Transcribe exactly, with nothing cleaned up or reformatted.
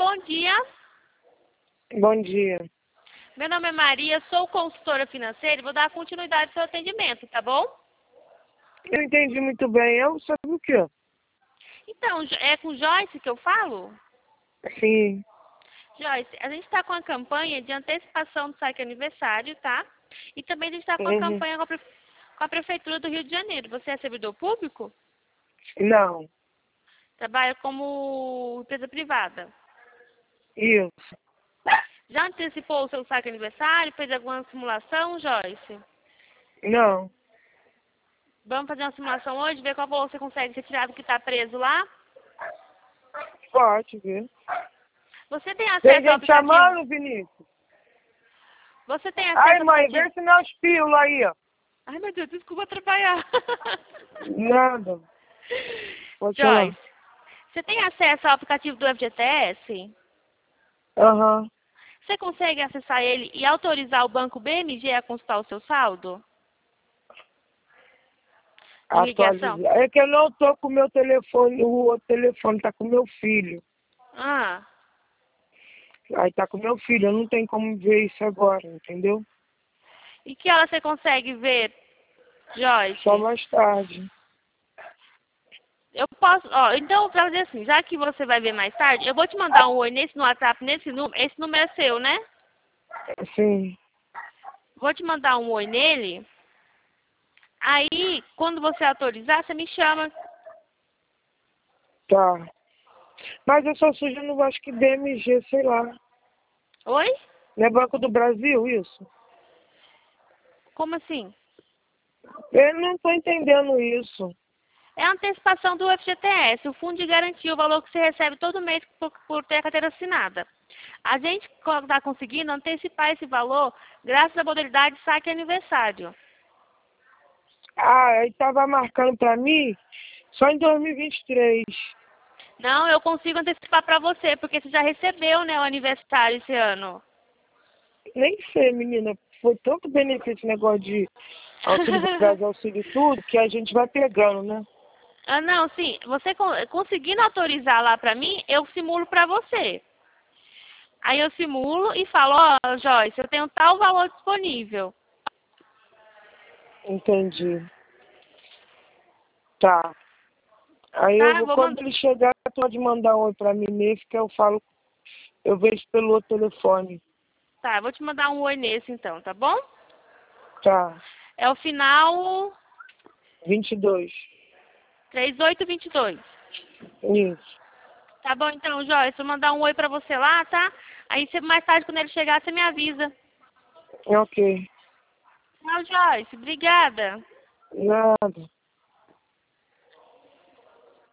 bom dia. Bom dia. Meu nome é Maria, sou consultora financeira e vou dar continuidade ao seu atendimento, tá bom? Eu entendi muito bem. Eu sabe o quê? Então, é com Joyce que eu falo? Sim. Joyce, a gente está com a campanha de antecipação do saque aniversário, tá? E também a gente está com a Uhum. campanha com a, Pre- com a Prefeitura do Rio de Janeiro. Você é servidor público? Não. Trabalha como empresa privada. Isso. Já antecipou o seu saque aniversário? Fez alguma simulação, Joyce? Não. Vamos fazer uma simulação hoje, ver qual valor você consegue retirar do que está preso lá? Pode ver. Você tem Tem acesso ao gente aplicativo? chamando, Vinícius? Você tem acesso Ai, ao mãe, aplicativo? vê se meus pílulas aí, ó. Ai, meu Deus, desculpa atrapalhar. Nada. Pode falar. Joyce, você tem acesso ao aplicativo do F G T S? Aham. Você consegue acessar ele e autorizar o banco B M G a consultar o seu saldo? De ligação? Atualizar. É que eu não tô com o meu telefone, o outro telefone tá com o meu filho. Ah, Aí tá com o meu filho, eu não tenho como ver isso agora, entendeu? e que hora você consegue ver, Joyce? Só mais tarde. Eu posso, ó, então pra fazer assim, já que você vai ver mais tarde, eu vou te mandar um oi nesse no WhatsApp, nesse número, esse número é seu, né? Sim. Vou te mandar um oi nele. Aí, quando você autorizar, você me chama. Tá. Mas eu só sujo no acho que B M G, sei lá. Oi? Não é Banco do Brasil isso? Como assim? Eu não tô entendendo isso. É a antecipação do F G T S, o fundo de garantia, o valor que você recebe todo mês por, por ter a carteira assinada. A gente está conseguindo antecipar esse valor graças à modalidade saque aniversário. Ah, aí tava marcando pra mim só em dois mil e vinte e três. Não, eu consigo antecipar para você, porque você já recebeu, né, o aniversário esse ano. Nem sei, menina. Foi tanto benefício esse negócio de auxílio Brasil, auxílio tudo, que a gente vai pegando, né? Ah, não, sim. Você con- conseguindo autorizar lá pra mim, eu simulo pra você. Aí eu simulo e falo, ó, Joyce, eu tenho tal valor disponível. Entendi. Tá. Aí eu Tá? vou, Vou quando mandar. ele chegar, pode mandar um oi pra mim mesmo, que eu falo, eu vejo pelo outro telefone. Tá, vou te mandar um oi nesse então, tá bom? Tá. É o final vinte e dois. três oito dois dois. Isso. Tá bom então, Joyce, vou mandar um oi pra você lá, tá? Aí você, mais tarde, quando ele chegar, você me avisa. Ok. Tchau, Joyce. Obrigada. Nada.